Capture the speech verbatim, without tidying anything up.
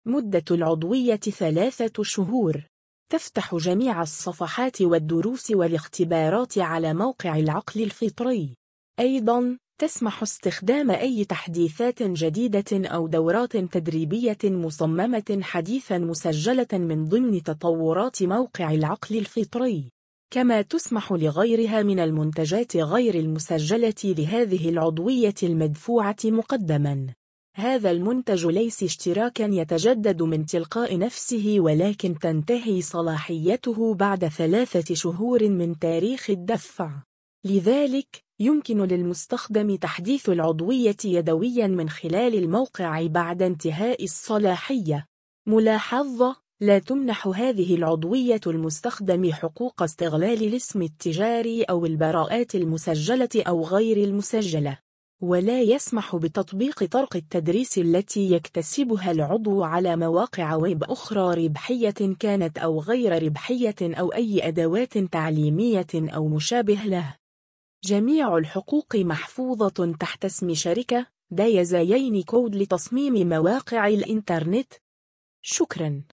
مدة العضوية ثلاثة شهور. تفتح جميع الصفحات والدروس والاختبارات على موقع العقل الفطري. أيضاً، تسمح استخدام أي تحديثات جديدة أو دورات تدريبية مصممة حديثاً مسجلة من ضمن تطورات موقع العقل الفطري. كما تسمح لغيرها من المنتجات غير المسجلة لهذه العضوية المدفوعة مقدماً. هذا المنتج ليس اشتراكاً يتجدد من تلقاء نفسه، ولكن تنتهي صلاحيته بعد ثلاثة شهور من تاريخ الدفع. لذلك، يمكن للمستخدم تحديث العضوية يدوياً من خلال الموقع بعد انتهاء الصلاحية. ملاحظة: لا تمنح هذه العضوية المستخدم حقوق استغلال الاسم التجاري أو البراءات المسجلة أو غير المسجلة، ولا يسمح بتطبيق طرق التدريس التي يكتسبها العضو على مواقع ويب أخرى ربحية كانت أو غير ربحية أو أي أدوات تعليمية أو مشابه له. جميع الحقوق محفوظة تحت اسم شركة دايزاين كود لتصميم مواقع الإنترنت. شكراً.